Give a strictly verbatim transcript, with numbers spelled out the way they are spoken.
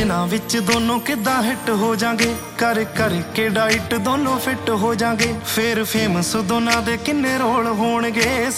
ਦਿਨਾਂ ਵਿੱਚ ਦੋਨੋਂ ਕਿੱਦਾਂ ਹਿੱਟ ਹੋ ਜਾਾਂਗੇ, ਕਰ ਕਰਕੇ ਡਾਈਟ ਦੋਨੋਂ ਫਿੱਟ ਹੋ ਜਾਾਂਗੇ। ਫੇਰ ਫੇਮਸ ਦੋਨਾਂ ਦੇ ਕਿੰਨੇ ਰੋਲ ਹੋਣਗੇ,